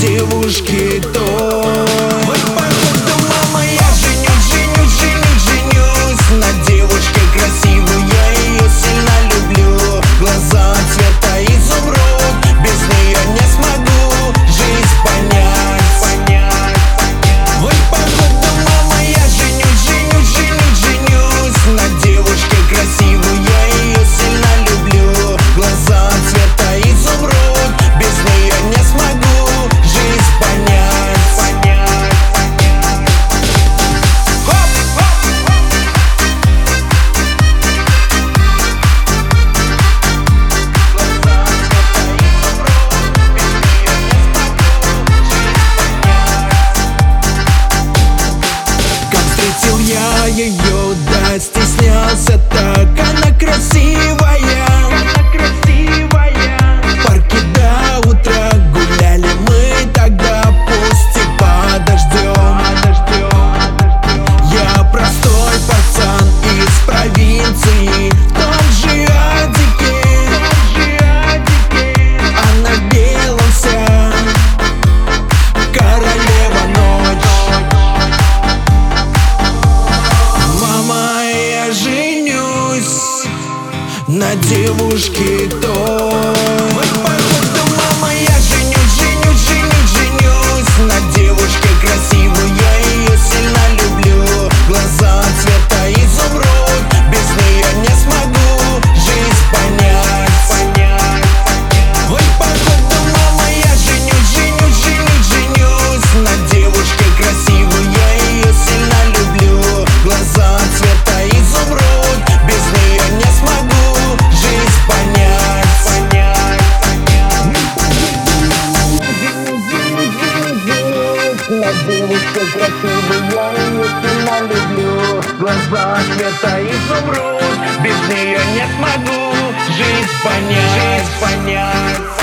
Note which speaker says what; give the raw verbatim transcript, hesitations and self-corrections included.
Speaker 1: девушке той. Ой, походу, мама, я женюсь, женюсь, женюсь, женюсь на девушке красивой, я ее сильно люблю. Глаза цвета изумруд, без нее не смогу жизнь понять, понять, понять. Ой, походу, мама, я женюсь, женюсь, женюсь, женюсь на девушке красивой, я ее сильно люблю. Глаза цвета изумруд, без нее не смогу жизнь понять, понять, понять. Хоп, хоп, хоп. Глаза цвета изумруд, без нее не смогу жизнь понять. Как встретил я ее, да стеснялся так, она красивая. В парке до утра гуляли мы тогда, пусть и подождем. Я простой пацан из провинции, в том же Адике. Она в белом вся, королева ночь. Мама, я женюсь на девушке той. Ой, походу, мама, я женюсь, женюсь, женюсь, женюсь на девушке красивой, я ее сильно люблю. Глаза цвета изумруд, без нее не смогу жизнь понять, понять, понять. Ой, походу, мама, я женюсь, женюсь, женюсь, женюсь на девушке красивой, я ее сильно люблю. Глаза цвета изумруд, без нее не смогу жизнь понять, понять, понять. На девушке красивой, я ее сильно люблю. Глаза цвета изумруд, без нее не смогу жизнь понять, жизнь понять.